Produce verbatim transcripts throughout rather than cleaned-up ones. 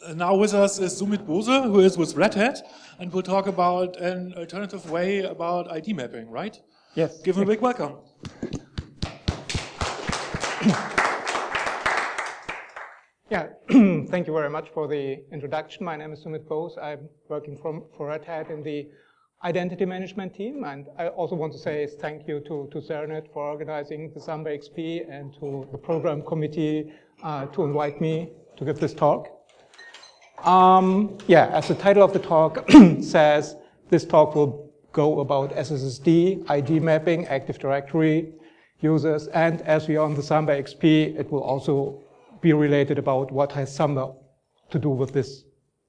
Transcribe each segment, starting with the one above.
now with us is Sumit Bose, who is with Red Hat, and we'll talk about an alternative way about I D mapping, right? Yes. Give him a big welcome. Yeah, thank you very much for the introduction. My name is Sumit Bose. I'm working from, for Red Hat in the identity management team. And I also want to say thank you to, to Xeranet for organizing the Samba X P and to the program committee uh, to invite me to give this talk. Um, yeah, as the title of the talk says, this talk will go about S S S D, I D mapping, Active Directory users, and as we are on the Samba X P, it will also be related about what has Samba to do with this.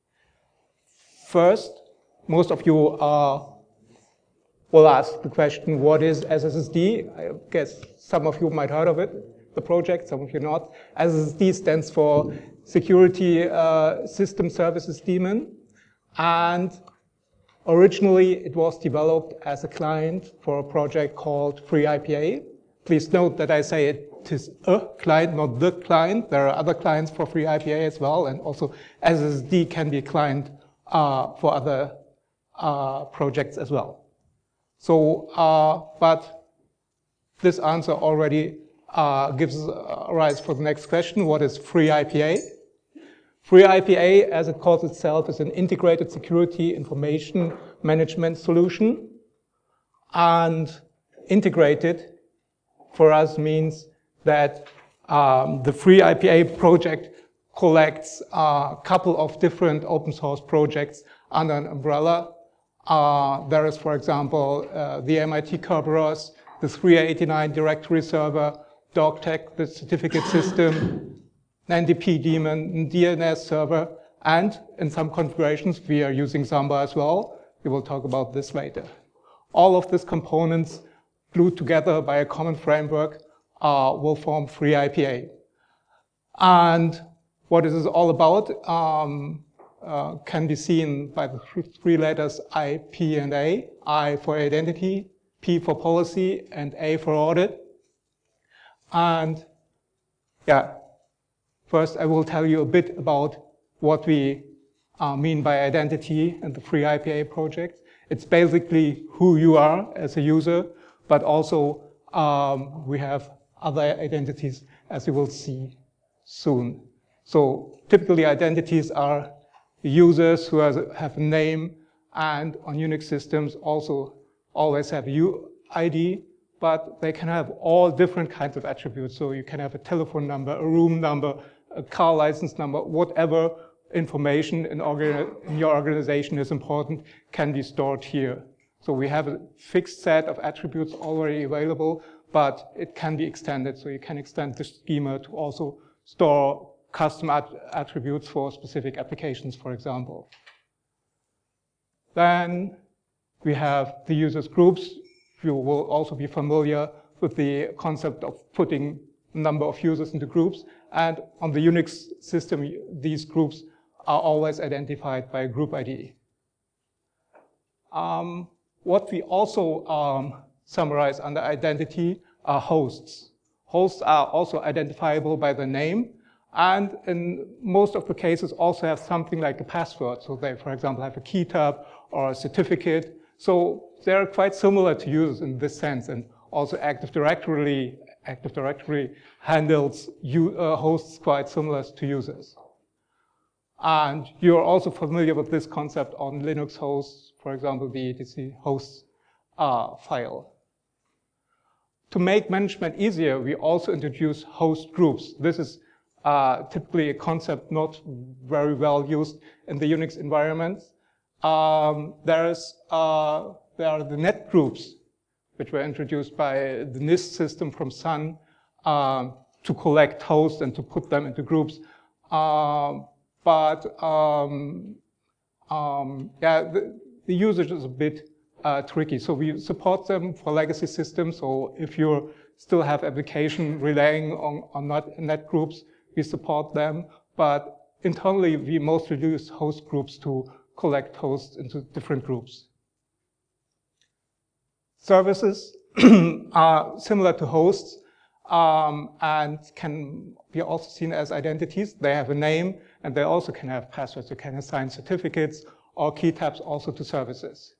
First, most of you are, will ask the question, what is S S S D? I guess some of you might have heard of it, the project, some of you not. S S S D stands for Security uh, System Services Daemon, and originally it was developed as a client for a project called FreeIPA. Please note that I say it is a client, not the client. There are other clients for FreeIPA as well, and also S S S D can be a client uh, for other uh, projects as well. So, uh, but this answer already uh, gives uh, rise for the next question: what is FreeIPA? FreeIPA, as it calls itself, is an integrated security information management solution, and integrated for us means that um, the FreeIPA project collects a couple of different open source projects under an umbrella. Uh, there is, for example, uh, the M I T Kerberos, the three eighty-nine directory server, DocTech, the certificate system, N D P daemon, D N S server, and in some configurations we are using Samba as well. We will talk about this later. All of these components glued together by a common framework uh, will form FreeIPA. And what this is all about um, uh, can be seen by the three letters I, P, and A. I for identity, P for policy, and A for audit. And yeah, first I will tell you a bit about what we uh, mean by identity in the FreeIPA project. It's basically who you are as a user, but also um, we have other identities, as you will see soon. So typically identities are users who has, have a name, and on Unix systems also always have a U I D, but they can have all different kinds of attributes. So you can have a telephone number, a room number, a car license number, whatever information in, in your organization is important can be stored here. So we have a fixed set of attributes already available, but it can be extended. So you can extend the schema to also store custom at attributes for specific applications, for example. Then we have the users groups. You will also be familiar with the concept of putting a number of users into groups. And on the Unix system, these groups are always identified by a group I D. Um, What we also um, summarize under identity are hosts. Hosts are also identifiable by the name, and in most of the cases also have something like a password. So they, for example, have a key tab or a certificate. So they're quite similar to users in this sense, and also Active Directory, Active Directory handles you, uh, hosts quite similar to users. And you're also familiar with this concept on Linux hosts, for example, the E T C hosts uh, file. To make management easier, we also introduce host groups. This is uh, typically a concept not very well used in the Unix environments. Um, there's, uh, there are the net groups, which were introduced by the NIST system from Sun um, to collect hosts and to put them into groups. Um, But um, um, yeah, the, the usage is a bit uh, tricky. So we support them for legacy systems. So if you still have application relying on, on net, net groups, we support them. But internally, we mostly use host groups to collect hosts into different groups. Services are similar to hosts. um, and can be also seen as identities. They have a name, and they also can have passwords. You can assign certificates or key tabs also to services.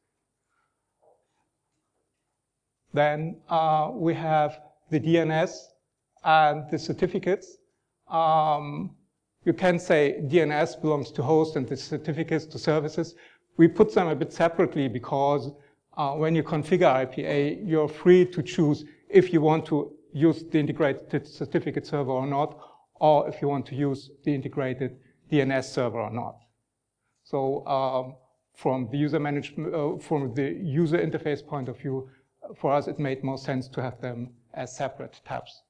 Then uh, we have the D N S and the certificates. Um, you can say D N S belongs to host and the certificates to services. We put them a bit separately because uh, when you configure I P A, you're free to choose if you want to use the integrated certificate server or not, or if you want to use the integrated D N S server or not. So um, from the user management, uh, from the user interface point of view, for us it made more sense to have them as separate tabs.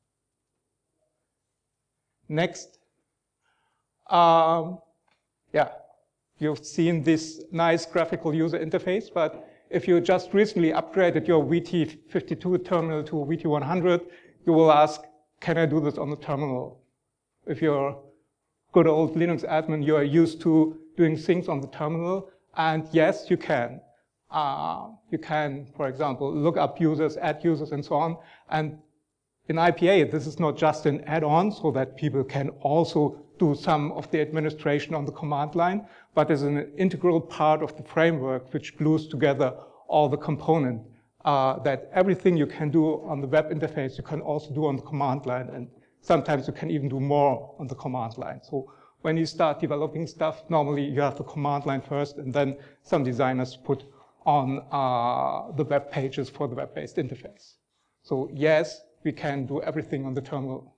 Next, um, yeah, you've seen this nice graphical user interface, but if you just recently upgraded your V T fifty-two terminal to V T one hundred, you will ask, can I do this on the terminal? If you're a good old Linux admin, you are used to doing things on the terminal, and yes, you can. Uh, you can, for example, look up users, add users, and so on. And in I P A, this is not just an add-on so that people can also do some of the administration on the command line, but is an integral part of the framework which glues together all the components. Uh, that everything you can do on the web interface, you can also do on the command line, and sometimes you can even do more on the command line. So when you start developing stuff, normally you have the command line first, and then some designers put on uh, the web pages for the web-based interface. So yes, we can do everything on the terminal.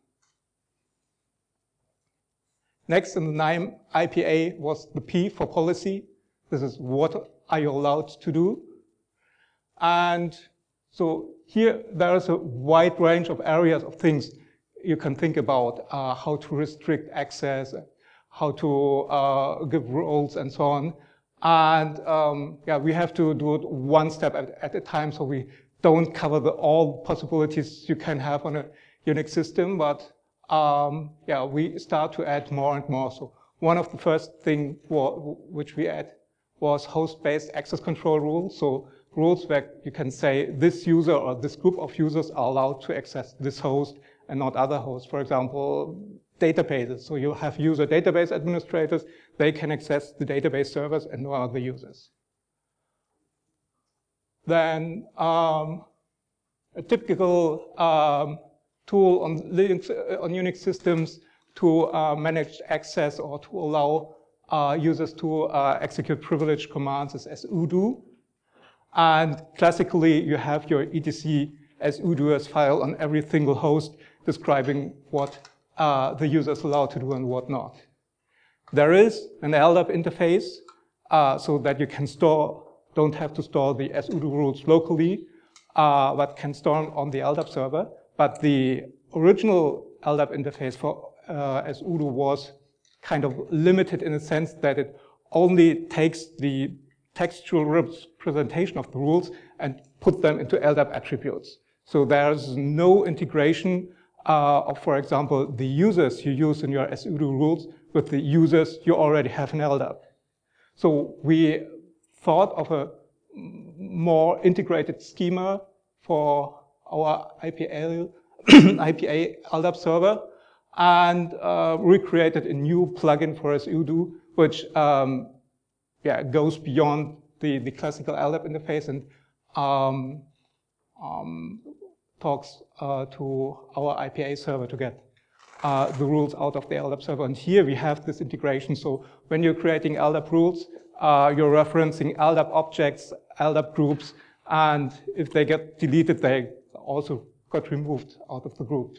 Next in the NIME I P A was the P for policy. This is what are you allowed to do? And so here there is a wide range of areas of things you can think about, uh, how to restrict access, how to uh, give roles and so on. And um, yeah, we have to do it one step at, at a time, so we don't cover the, all possibilities you can have on a Unix system, but um, yeah, we start to add more and more. So one of the first things which we add was host-based access control rules. So rules where you can say this user or this group of users are allowed to access this host and not other hosts. For example, databases. So you have user database administrators. They can access the database servers and no other users. Then um, a typical um, tool on Linux, uh, on Unix systems to uh, manage access or to allow uh, users to uh, execute privileged commands is sudo. And classically, you have your etc sudoers file on every single host describing what uh, the user is allowed to do and what not. There is an L D A P interface uh, so that you can store, don't have to store the sudo rules locally, uh, but can store them on the L D A P server. But the original L D A P interface for uh, sudo was kind of limited in a sense that it only takes the textual representation of the rules and put them into L D A P attributes. So there's no integration uh, of, for example, the users you use in your sudo rules with the users you already have in L D A P. So we thought of a more integrated schema for our I P A, I P A L D A P server, and uh, recreated a new plugin for sudo, which um, yeah, goes beyond the, the classical L D A P interface and um, um, talks uh, to our I P A server to get uh, the rules out of the L D A P server. And here we have this integration. So when you're creating L D A P rules, uh, you're referencing L D A P objects, L D A P groups, and if they get deleted, they also got removed out of the group.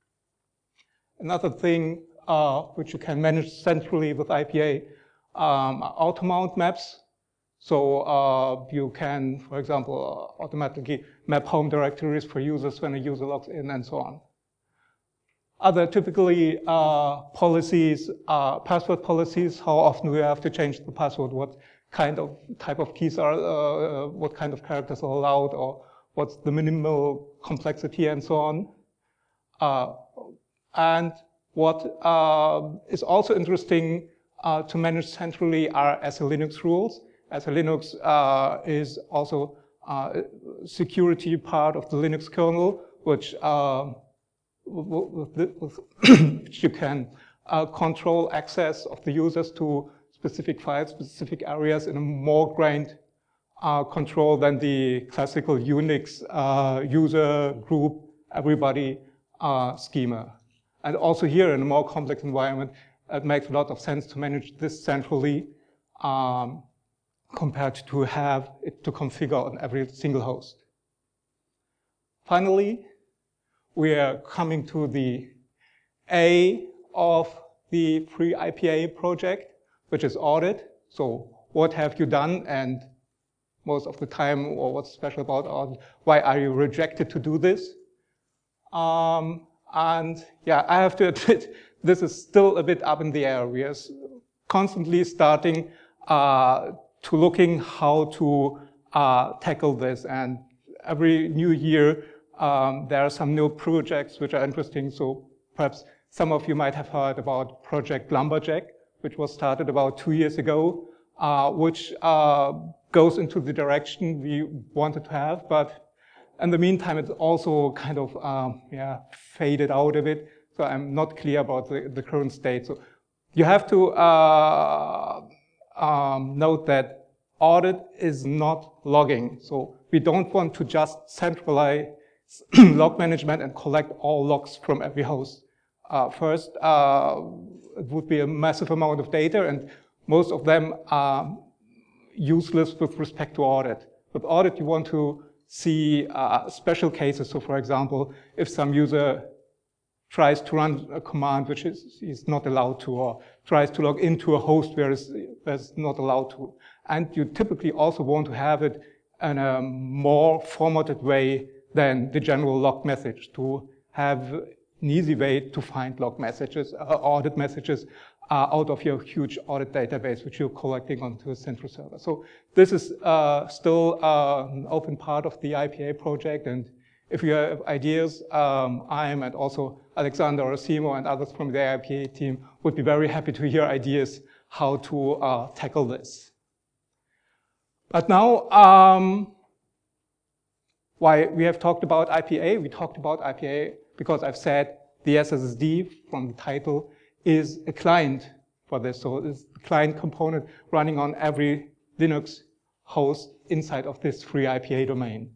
Another thing uh, which you can manage centrally with I P A, um, auto-mount maps. So uh, you can, for example, uh, automatically map home directories for users when a user logs in and so on. Other typically uh, policies, uh, password policies. How often do you have to change the password? What kind of type of keys are, uh, what kind of characters are allowed, or what's the minimal complexity and so on. Uh, and what uh, is also interesting uh, to manage centrally are S A Linux rules. S A Linux uh, is also uh, a security part of the Linux kernel, which uh, which you can uh, control access of the users to specific files, specific areas in a more grained uh, control than the classical Unix uh, user group, everybody uh, schema. And also here in a more complex environment, it makes a lot of sense to manage this centrally um, compared to have it to configure on every single host. Finally, we are coming to the A of the free I P A project, which is audit. So what have you done? And most of the time, or what's special about audit, why are you rejected to do this? Um, and yeah, I have to admit, this is still a bit up in the air. We are constantly starting uh, to looking how to uh, tackle this. And every new year, um, there are some new projects which are interesting. So perhaps some of you might have heard about Project Lumberjack, which was started about two years ago, uh, which uh, goes into the direction we wanted to have. But in the meantime, it's also kind of um, yeah, faded out a bit. So I'm not clear about the, the current state. So you have to uh, um, note that audit is not logging. So we don't want to just centralize log management and collect all logs from every host. Uh, first, uh, it would be a massive amount of data, and most of them are useless with respect to audit. With audit, you want to see uh, special cases. So for example, if some user tries to run a command which is, is not allowed to, or tries to log into a host where it's, it's not allowed to. And you typically also want to have it in a more formatted way than the general log message, to have an easy way to find log messages, uh, audit messages uh, out of your huge audit database, which you're collecting onto a central server. So this is uh, still uh, an open part of the I P A project. And if you have ideas, um, I'm and also Alexander Osimo and others from the I P A team would be very happy to hear ideas how to uh, tackle this. But now, um, why we have talked about I P A, we talked about I P A because I've said the S S S D from the title is a client for this. So it's the client component running on every Linux host inside of this free I P A domain.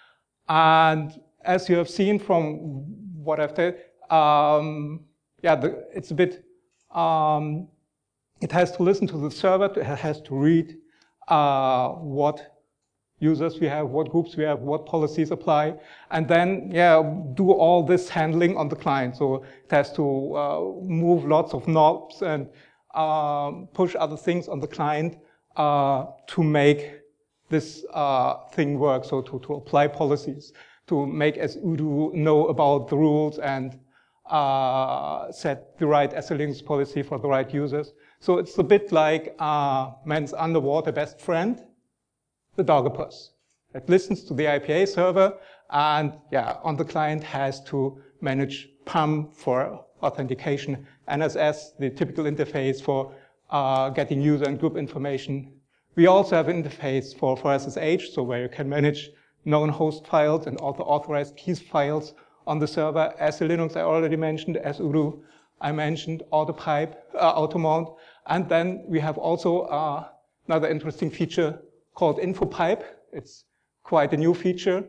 And as you have seen from what I've said, um, yeah, the, it's a bit, um, it has to listen to the server, it has to read uh, what users we have, what groups we have, what policies apply, and then, yeah, do all this handling on the client. So it has to uh, move lots of knobs and um, push other things on the client uh, to make this uh, thing work. So to, to apply policies, to make sudo know about the rules and uh, set the right S L Linux policy for the right users. So it's a bit like uh, man's underwater best friend, the Doggopus. It listens to the I P A server, and yeah, on the client has to manage P A M for authentication, N S S, the typical interface for uh, getting user and group information. We also have an interface for, for S S H, so where you can manage known host files and also authorized keys files on the server. S L Linux I already mentioned, sudo I mentioned, autopipe, uh, automount, and then we have also uh, another interesting feature called InfoPipe. It's quite a new feature.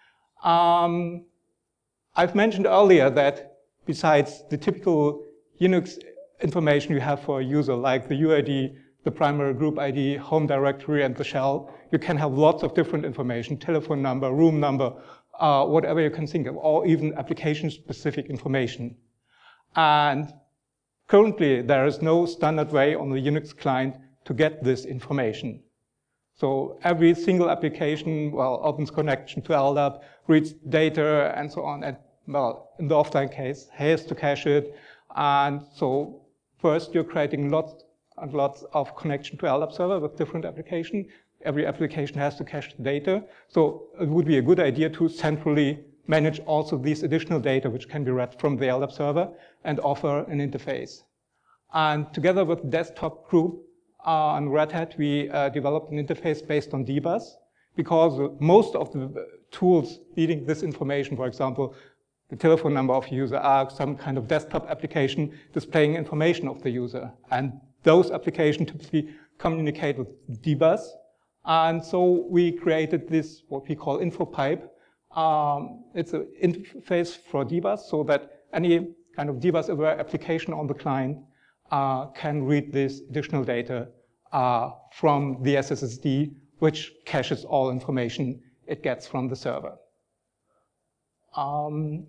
Um, I've mentioned earlier that besides the typical Unix information you have for a user, like the U I D, the primary group I D, home directory, and the shell, you can have lots of different information, telephone number, room number, uh, whatever you can think of, or even application-specific information. And currently, there is no standard way on the Unix client to get this information. So every single application, well, opens connection to L D A P, reads data, and so on. And well, in the offline case, has to cache it. And so first, you're creating lots and lots of connection to L D A P server with different applications. Every application has to cache the data. So it would be a good idea to centrally manage also these additional data, which can be read from the L D A P server, and offer an interface. And together with the desktop group, Uh, on Red Hat, we uh, developed an interface based on D-Bus, because most of the tools feeding this information, for example, the telephone number of the user, are some kind of desktop application displaying information of the user. And those applications typically communicate with D bus. And so we created this, what we call InfoPipe. Um, it's an interface for D bus so that any kind of D bus aware application on the client uh, can read this additional data uh, from the S S S D, which caches all information it gets from the server. Um,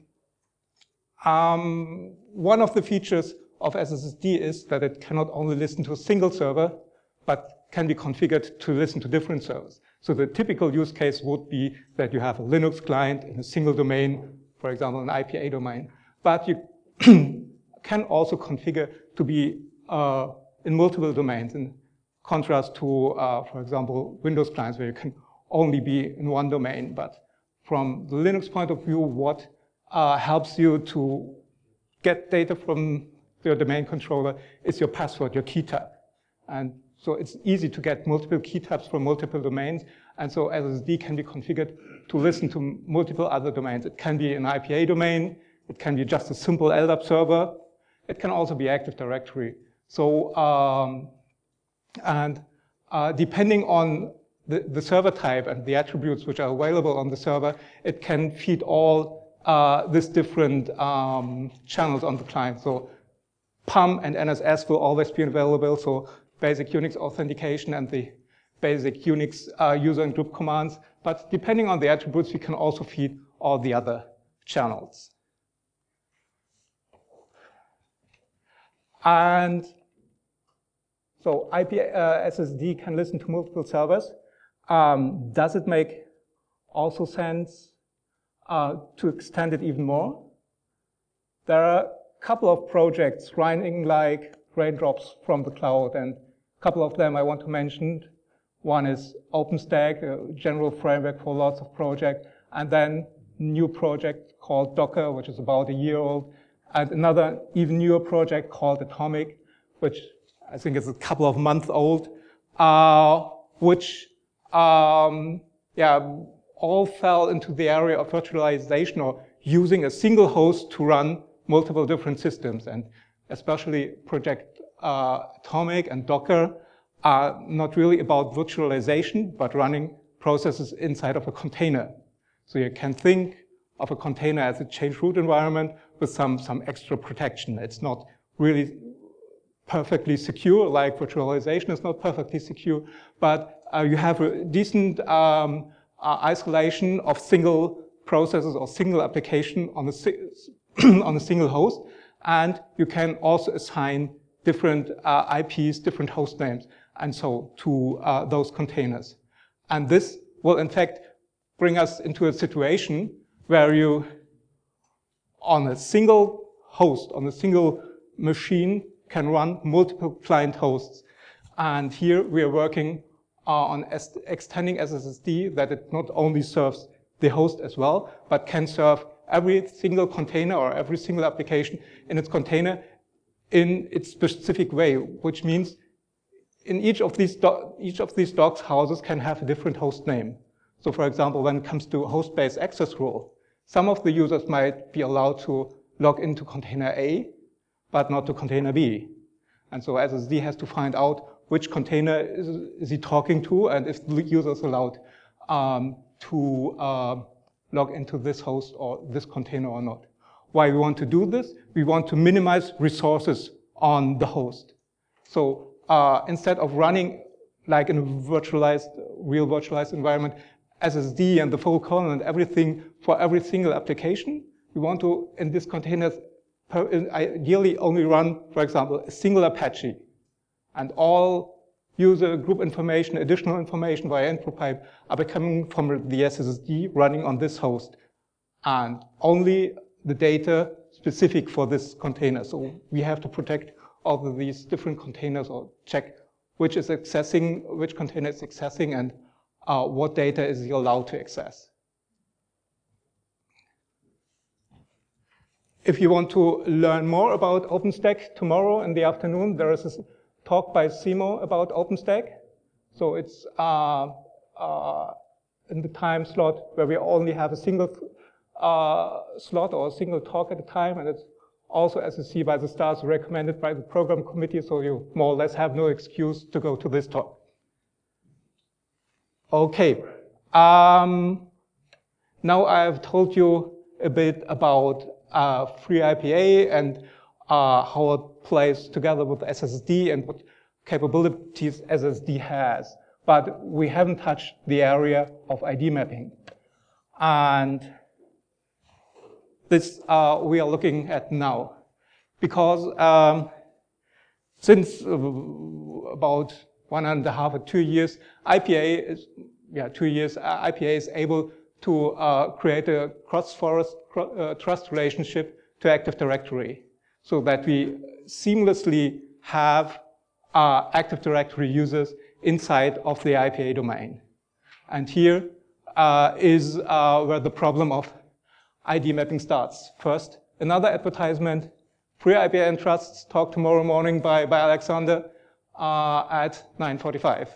um, one of the features of S S S D is that it cannot only listen to a single server, but can be configured to listen to different servers. So the typical use case would be that you have a Linux client in a single domain, for example, an I P A domain, but you can also configure to be uh, in multiple domains, in contrast to, uh, for example, Windows clients where you can only be in one domain. But from the Linux point of view, what uh, helps you to get data from your domain controller is your password, your key tab. And so it's easy to get multiple key tabs from multiple domains. And so S S S D can be configured to listen to multiple other domains. It can be an I P A domain. It can be just a simple L D A P server. It can also be Active Directory. So, um, and uh, depending on the, the server type and the attributes which are available on the server, it can feed all uh, these different um, channels on the client. So P U M and N S S will always be available. So basic Unix authentication and the basic Unix uh, user and group commands. But depending on the attributes, we can also feed all the other channels. And so I P uh, S S D can listen to multiple servers. Um, does it make also sense uh, to extend it even more? There are a couple of projects running like raindrops from the cloud, and a couple of them I want to mention. One is OpenStack, a general framework for lots of projects, and then a new project called Docker, which is about a year old, and another even newer project called Atomic, which I think is a couple of months old, uh, which um, yeah, all fell into the area of virtualization or using a single host to run multiple different systems. And especially Project uh, Atomic and Docker are not really about virtualization, but running processes inside of a container. So you can think of a container as a change root environment with some, some extra protection. It's not really perfectly secure, like virtualization is not perfectly secure, but uh, you have a decent um, uh, isolation of single processes or single application on a, on a single host, and you can also assign different uh, I Ps, different host names, and so to uh, those containers. And this will, in fact, bring us into a situation where you, on a single host, on a single machine, can run multiple client hosts. And here we are working uh, on extending S S S D that it not only serves the host as well, but can serve every single container or every single application in its container in its specific way, which means in each of these each of these docs houses can have a different host name. So for example, when it comes to host-based access rule, some of the users might be allowed to log into container A, but not to container B. And so S S S D has to find out which container is, is he talking to, and if the user is allowed um, to uh, log into this host or this container or not. Why we want to do this? We want to minimize resources on the host. So uh, instead of running like in a virtualized, real virtualized environment, S S S D and the full kernel and everything for every single application, we want to, in these containers, per, ideally only run, for example, a single Apache. And all user group information, additional information via InfoPipe are coming from the S S S D running on this host. And only the data specific for this container. So we have to protect all of these different containers or check which is accessing, which container is accessing and uh, what data is he allowed to access. If you want to learn more about OpenStack tomorrow in the afternoon, there is a talk by Simo about OpenStack. So it's uh, uh, in the time slot where we only have a single uh, slot or a single talk at a time, and it's also, as you see by the stars, recommended by the program committee, so you more or less have no excuse to go to this talk. Okay. Um, now I've told you a bit about uh, FreeIPA and uh, how it plays together with S S S D and what capabilities S S S D has. But we haven't touched the area of I D mapping. And this uh, we are looking at now. Because um, since uh, about one and a half or two years, I P A is, yeah, two years, uh, I P A is able to uh, create a cross-forest uh, trust relationship to Active Directory so that we seamlessly have uh, Active Directory users inside of the I P A domain. And here uh, is uh, where the problem of I D mapping starts. First, another advertisement, FreeIPA and Trusts, talk tomorrow morning by, by Alexander uh, at nine forty-five.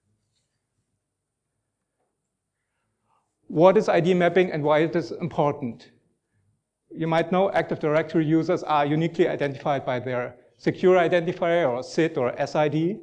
What is I D mapping and why it is important? You might know Active Directory users are uniquely identified by their secure identifier or S I D or S I D.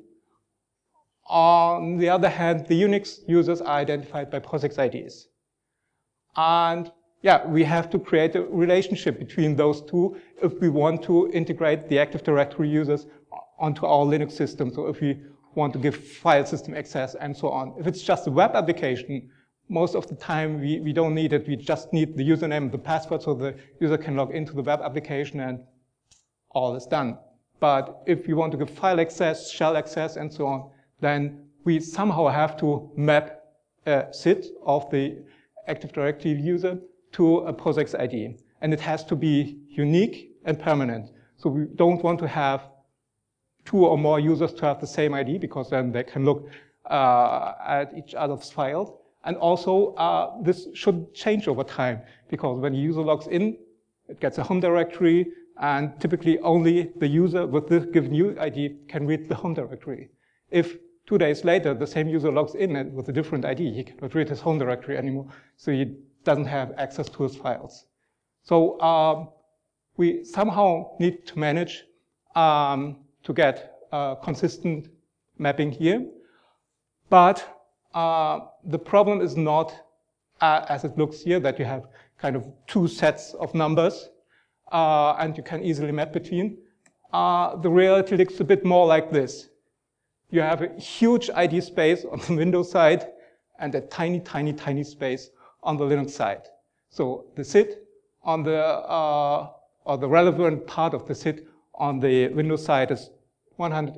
On the other hand, the Unix users are identified by POSIX I Ds. And yeah, we have to create a relationship between those two if we want to integrate the Active Directory users onto our Linux system. So if we want to give file system access and so on. If it's just a web application, most of the time we, we don't need it. We just need the username and the password so the user can log into the web application and all is done. But if we want to give file access, shell access, and so on, then we somehow have to map a S I D of the Active Directory user to a POSIX I D. And it has to be unique and permanent. So we don't want to have two or more users to have the same I D, because then they can look uh, at each other's files. And also, uh, this should change over time, because when a user logs in, it gets a home directory, and typically only the user with this given U I D can read the home directory. If two days later the same user logs in and with a different I D, he cannot read his home directory anymore, so he doesn't have access to his files. So um, we somehow need to manage um, to get uh, consistent mapping here. But uh, the problem is not, uh, as it looks here, that you have kind of two sets of numbers uh, and you can easily map between. Uh, the reality looks a bit more like this. You have a huge I D space on the Windows side and a tiny, tiny, tiny space on the Linux side. So the S I D on the, uh, or the relevant part of the S I D on the Windows side is one hundred,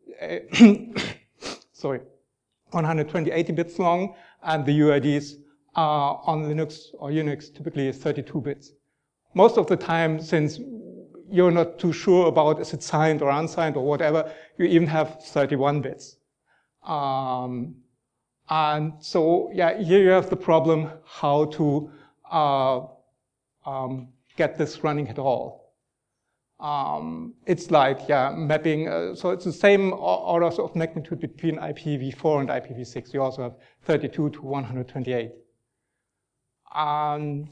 sorry, one hundred twenty, eighty bits long, and the U I Ds are on Linux or Unix typically is thirty-two bits. Most of the time, since you're not too sure about is it signed or unsigned or whatever, you even have thirty-one bits. Um, and so, yeah, here you have the problem how to uh, um, get this running at all. Um, it's like, yeah, mapping, uh, so it's the same orders of magnitude between I P v four and I P v six. You also have thirty-two to one hundred twenty-eight. And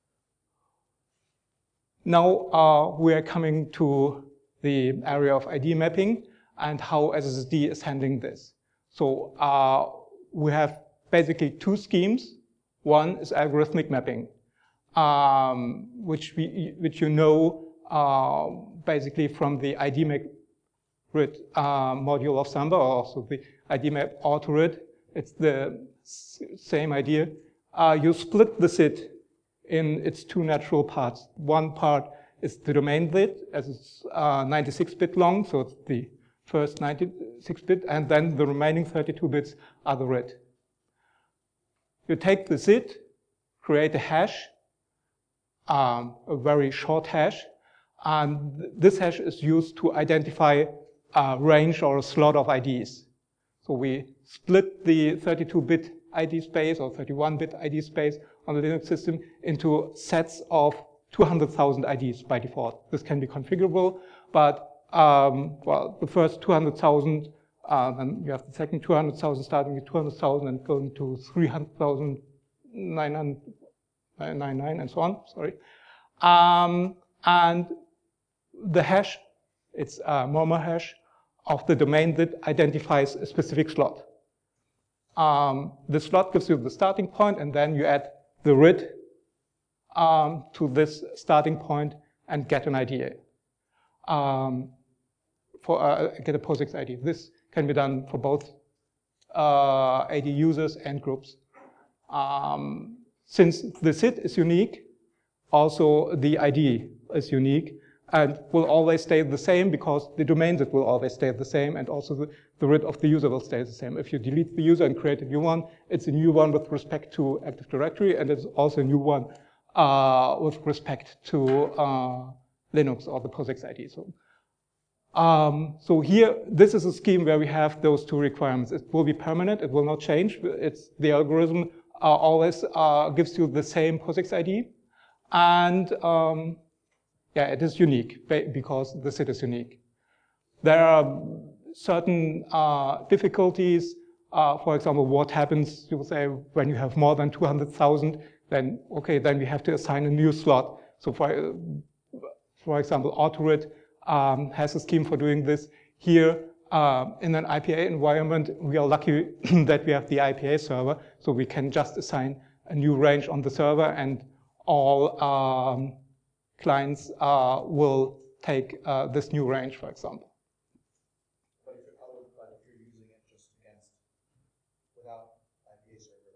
now uh, we are coming to the area of I D mapping and how S S S D is handling this. So uh, we have basically two schemes. One is algorithmic mapping, um, which, we, which you know uh, basically from the I D map grid uh, module of Samba, or also the I D map autorid. It's the same idea. Uh, you split the S I D in its two natural parts. One part is the domain bit, as it's uh, ninety-six bit long, so it's the first ninety-six bit, and then the remaining thirty-two bits are the R I D. You take the S I D, create a hash, um, a very short hash, and this hash is used to identify a range or a slot of I Ds. So we split the thirty-two bit I D space or thirty-one bit I D space on the Linux system into sets of two hundred thousand I Ds by default. This can be configurable, but um, well, the first two hundred thousand, uh, then you have the second two hundred thousand starting with two hundred thousand and going to three hundred thousand nine hundred ninety-nine, and so on, sorry. Um, and the hash, it's a murmur hash of the domain that identifies a specific slot. Um, the slot gives you the starting point, and then you add the R I D um, to this starting point and get an I D A. Um, for uh, get a POSIX I D. This can be done for both uh, A D users and groups. Um, since the S I D is unique, also the I D is unique and will always stay the same because the domain that will always stay the same, and also the, the R I D of the user will stay the same. If you delete the user and create a new one, it's a new one with respect to Active Directory, and it's also a new one uh, with respect to uh, Linux or the POSIX I D. So, um, so here, this is a scheme where we have those two requirements. It will be permanent, it will not change. It's the algorithm uh, always uh, gives you the same POSIX I D. And um, yeah, it is unique because the S I D is unique. There are certain uh, difficulties. Uh, for example, what happens, you would say, when you have more than two hundred thousand, then, okay, then we have to assign a new slot. So for, for example, AutoRid um, has a scheme for doing this. Here, uh, in an I P A environment, we are lucky that we have the I P A server, so we can just assign a new range on the server, and all um, clients uh, will take uh, this new range, for example. But if you're, but if you're using it just against, without I P A server,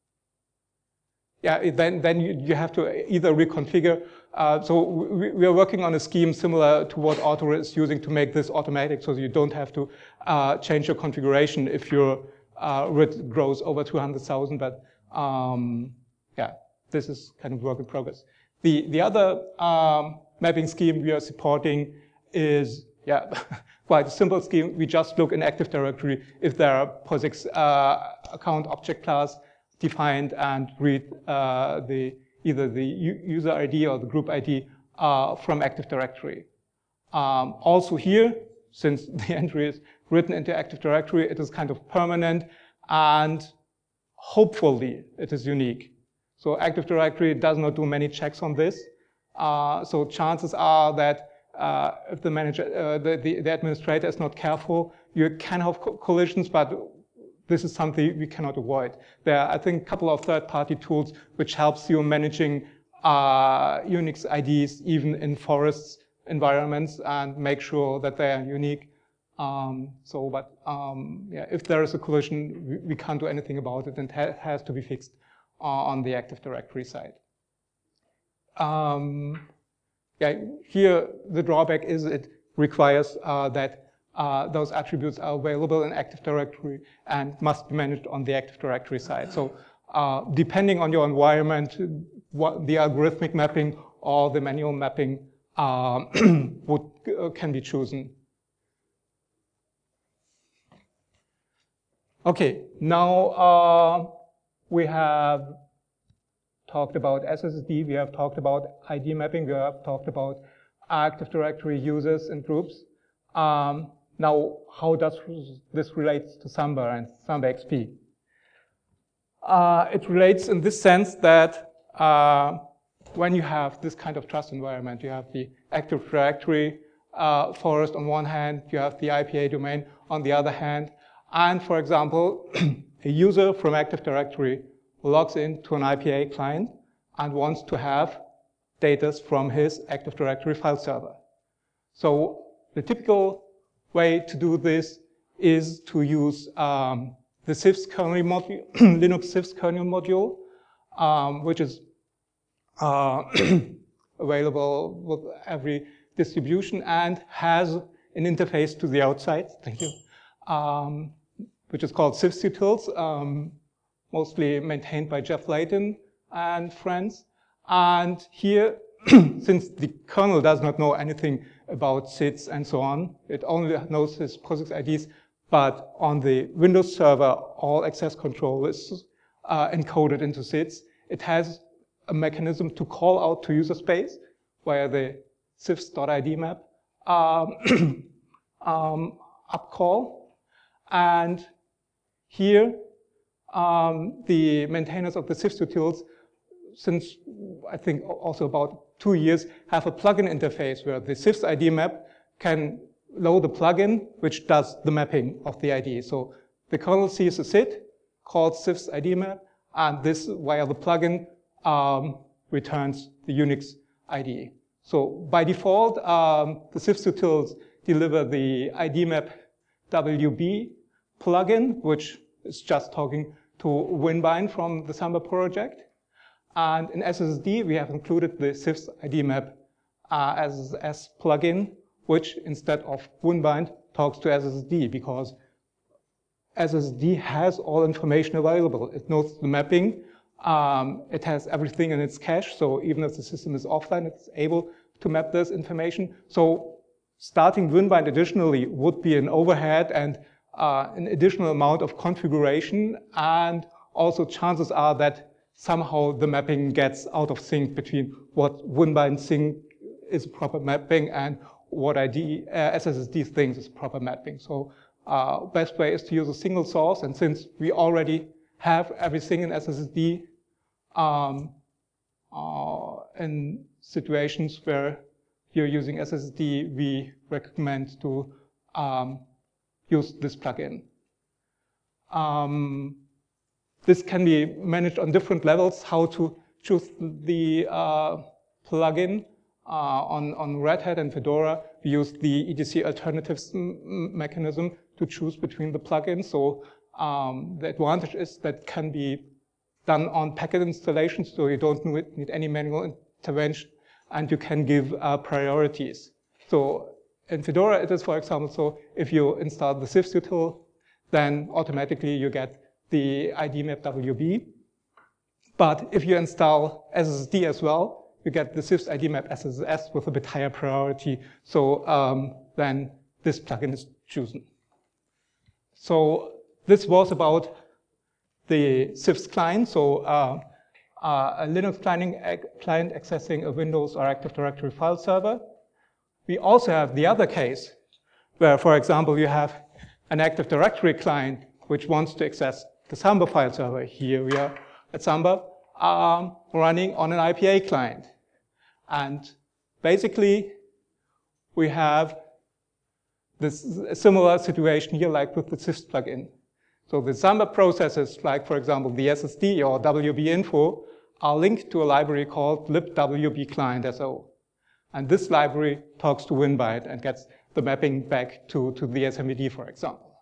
then? Yeah, then, then you, you have to either reconfigure. Uh, so we, we are working on a scheme similar to what AutoRid is using to make this automatic, so you don't have to uh, change your configuration if your uh, R I D grows over two hundred thousand, but um, yeah. This is kind of work in progress. The, the other um, mapping scheme we are supporting is, yeah, quite a simple scheme. We just look in Active Directory if there are POSIX uh, account object class defined and read uh, the, either the user I D or the group I D uh, from Active Directory. Um, also here, since the entry is written into Active Directory, it is kind of permanent, and hopefully it is unique. So Active Directory does not do many checks on this. Uh, so chances are that uh, if the manager, uh, the, the, the administrator is not careful, you can have co collisions, but this is something we cannot avoid. There are, I think, a couple of third-party tools which helps you managing uh, Unix I Ds even in forests environments and make sure that they are unique. Um, so, but um, yeah, if there is a collision, we, we can't do anything about it, and it ha has to be fixed on the Active Directory side. Um, yeah, here the drawback is it requires uh, that uh, those attributes are available in Active Directory and must be managed on the Active Directory side. So uh, depending on your environment, what the algorithmic mapping or the manual mapping uh, would, uh, can be chosen. Okay, now uh, we have talked about S S S D, we have talked about I D mapping, we have talked about Active Directory users and groups. Um, now, how does this relate to Samba and Samba X P? Uh, it relates in this sense that uh, when you have this kind of trust environment, you have the Active Directory uh, forest on one hand, you have the I P A domain on the other hand, and for example, a user from Active Directory logs into an I P A client and wants to have data from his Active Directory file server. So the typical way to do this is to use um, the C I F S kernel module, Linux C I F S kernel module, um, which is uh, available with every distribution and has an interface to the outside. Thank you. Um, which is called cifsutils, um, mostly maintained by Jeff Layton and friends. And here, since the kernel does not know anything about S I Ds and so on, it only knows his POSIX I Ds, but on the Windows server, all access control is uh, encoded into S I Ds. It has a mechanism to call out to user space via the cifs.id map um, um, upcall. And here, um, the maintainers of the cifsutils since I think also about two years, have a plugin interface where the C I F S I D map can load a plugin which does the mapping of the I D. So the kernel sees a S I D called C I F S I D map, and this, via the plugin, um, returns the Unix I D. So by default, um, the C I F S utils deliver the I D map W B plugin, which is just talking to Winbind from the Samba project. And in S S S D, we have included the C I F S I D map uh, as as plugin, which instead of Winbind talks to S S S D, because S S S D has all information available. It knows the mapping. Um, it has everything in its cache. So even if the system is offline, it's able to map this information. So starting Winbind additionally would be an overhead and uh, an additional amount of configuration. And also chances are that somehow the mapping gets out of sync between what Winbind sync is proper mapping and what I D, uh, S S S D thinks is proper mapping. So uh, best way is to use a single source. And since we already have everything in S S S D, um, uh, in situations where you're using S S S D, we recommend to um, use this plugin. Um, this can be managed on different levels. How to choose the uh, plugin uh, on, on Red Hat and Fedora, we use the E T C alternatives mechanism to choose between the plugins. So um, the advantage is that can be done on packet installations, so you don't need any manual intervention, and you can give uh, priorities. So in Fedora, it is, for example, so if you install the C I F S util, then automatically you get the I D map W B. But if you install S S S D as well, you get the C I F S I D map S S S with a bit higher priority. So um, then this plugin is chosen. So this was about the C I F S client. So uh, uh, a Linux client accessing a Windows or Active Directory file server. We also have the other case where, for example, you have an Active Directory client which wants to access the Samba file server. Here we are at Samba um, running on an I P A client. And basically, we have this similar situation here like with the C I F S plugin. So the Samba processes, like for example the S S D or W B info, are linked to a library called libwbclient.so. And this library talks to Winbind and gets the mapping back to, to the S M B D, for example.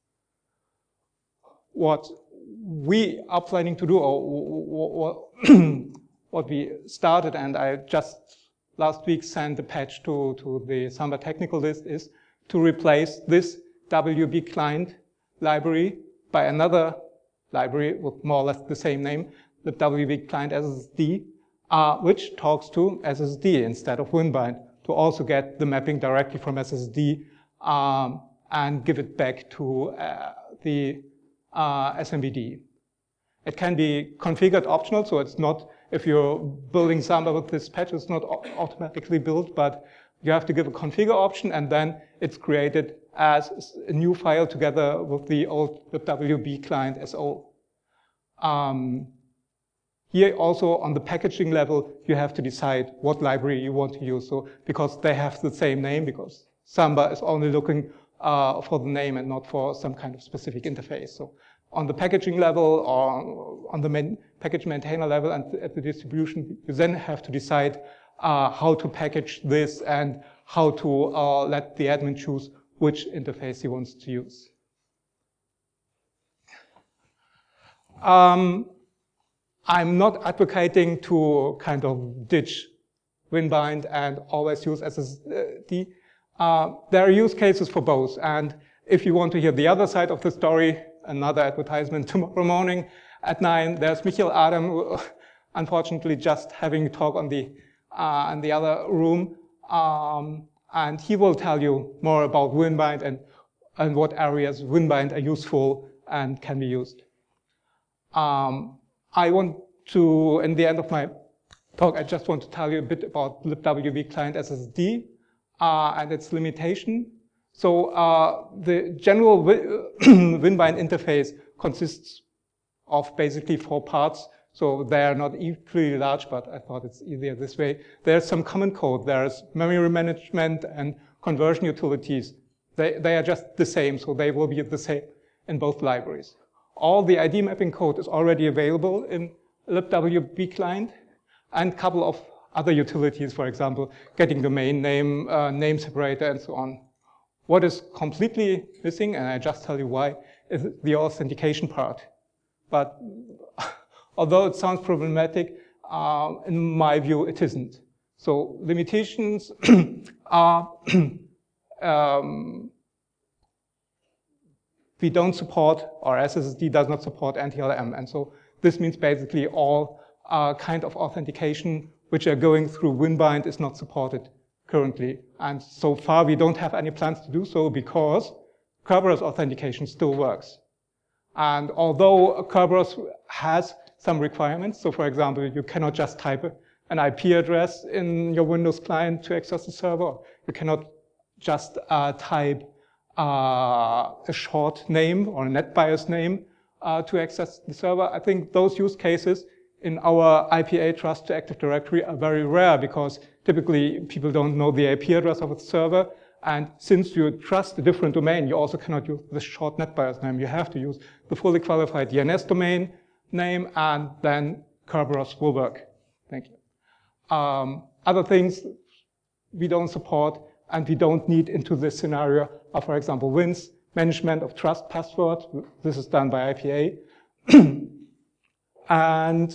What we are planning to do, or what we started, and I just last week sent a patch to, to the Samba technical list, is to replace this W B client library by another library with more or less the same name, the libwbclient S S D, uh, which talks to S S D instead of Winbind, to also get the mapping directly from S S D um, and give it back to uh, the uh, S M B D. It can be configured optional, so it's not, if you're building Samba with this patch, it's not automatically built, but you have to give a configure option, and then it's created as a new file together with the old libwbclient.so. Um, here also on the packaging level, you have to decide what library you want to use. So because they have the same name, because Samba is only looking uh, for the name and not for some kind of specific interface. So on the packaging level or on the main package maintainer level and at the distribution, you then have to decide uh, how to package this and how to uh, let the admin choose which interface he wants to use. Um, I'm not advocating to kind of ditch Winbind and always use S S D. Uh, there are use cases for both. And if you want to hear the other side of the story, another advertisement tomorrow morning at nine, there's Michael Adam, who, unfortunately just having a talk on the, uh, in the other room. Um, and he will tell you more about Winbind and, and what areas Winbind are useful and can be used. Um, I want to, in the end of my talk, I just want to tell you a bit about libwbclient S S D uh, and its limitation. So uh, the general Winbind interface consists of basically four parts. So they are not equally large, but I thought it's easier this way. There's some common code. There's memory management and conversion utilities. They, they are just the same, so they will be the same in both libraries. All the I D mapping code is already available in libwb client, and a couple of other utilities, for example, getting domain name, uh, name separator, and so on. What is completely missing, and I just tell you why, is the authentication part. But although it sounds problematic, uh, in my view, it isn't. So limitations are, um, we don't support, or S S S D does not support anti L M. And so this means basically all uh, kind of authentication which are going through Winbind is not supported currently. And so far we don't have any plans to do so because Kerberos authentication still works. And although Kerberos has some requirements, so for example, you cannot just type an I P address in your Windows client to access the server. You cannot just uh, type uh, a short name or a NetBIOS name uh, to access the server. I think those use cases in our I P A trust to Active Directory are very rare because typically people don't know the I P address of a server. And since you trust a different domain, you also cannot use the short NetBIOS name. You have to use the fully qualified D N S domain name, and then Kerberos will work. Thank you. Um, other things we don't support and we don't need into this scenario are, for example, W I N S, management of trust password. This is done by I P A. And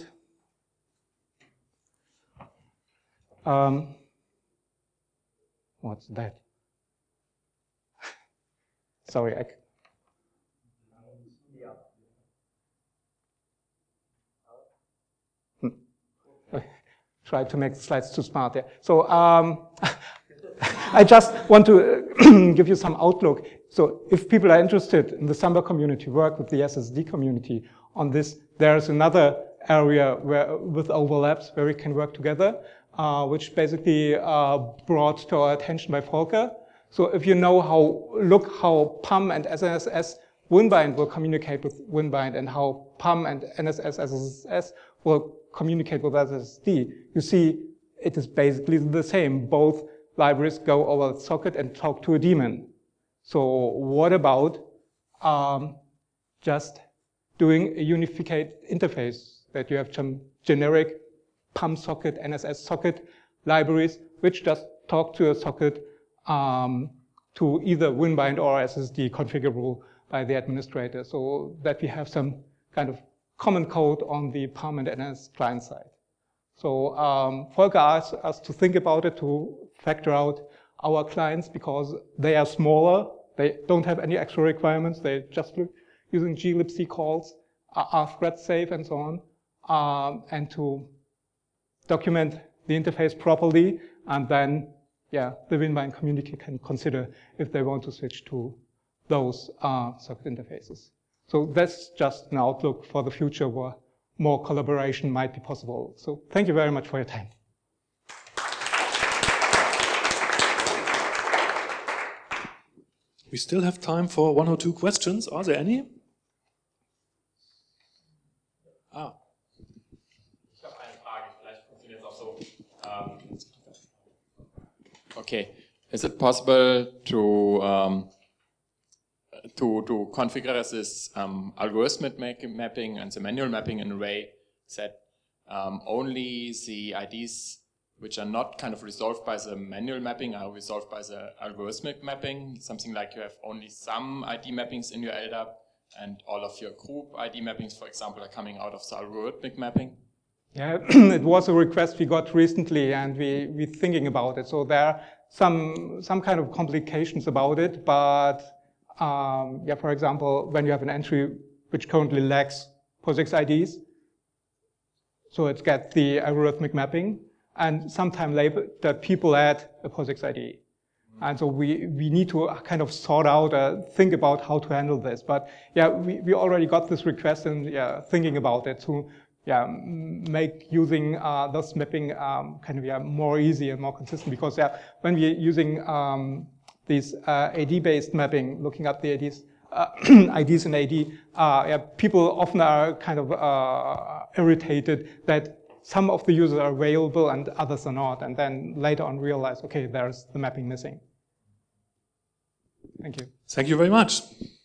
um, what's that? Sorry, I hmm. Try to make the slides too smart there. So um, I just want to give you some outlook. So if people are interested in the Samba community, work with the S S D community on this, there's another area where, with overlaps where we can work together, uh, which basically uh, brought to our attention by Volker. So if you know how, look how P A M and S S S Winbind will communicate with Winbind and how P A M and N S S S S S will communicate with S S S D, you see it is basically the same. Both libraries go over the socket and talk to a daemon. So what about um, just doing a unified interface that you have some generic P A M socket, N S S socket libraries, which just talk to a socket um, to either Winbind or S S S D configurable by the administrator, so that we have some kind of common code on the P A M and N S S client side. So um, Volker asked us to think about it, to factor out our clients, because they are smaller, they don't have any extra requirements, they're just using glibc calls, are thread safe and so on, um, and to document the interface properly, and then yeah, the Winbind community can consider if they want to switch to those uh, socket interfaces. So that's just an outlook for the future where more collaboration might be possible. So thank you very much for your time. We still have time for one or two questions. Are there any? Ah. Ich habe eine Frage, vielleicht funktioniert es auch so. Um, okay, is it possible to um, to to configure this um, algorithmic mapping and the manual mapping in a way that um, only the I Ds which are not kind of resolved by the manual mapping are resolved by the algorithmic mapping? Something like you have only some I D mappings in your L D A P and all of your group I D mappings, for example, are coming out of the algorithmic mapping? Yeah, it was a request we got recently, and we, we're thinking about it. So there are some, some kind of complications about it, but um, yeah, for example, when you have an entry which currently lacks POSIX I Ds, so it gets the algorithmic mapping, and sometime later that people add a POSIX I D. And so we, we need to kind of sort out, uh, think about how to handle this. But yeah, we, we already got this request and yeah, thinking about it to yeah, make using uh, this mapping um, kind of yeah, more easy and more consistent. Because yeah, when we're using um, these uh, A D-based mapping, looking up the A Ds, uh, uh, I Ds in A D, uh, yeah, people often are kind of uh, irritated that some of the users are available and others are not, and then later on realize, okay, there's the mapping missing. Thank you. Thank you very much.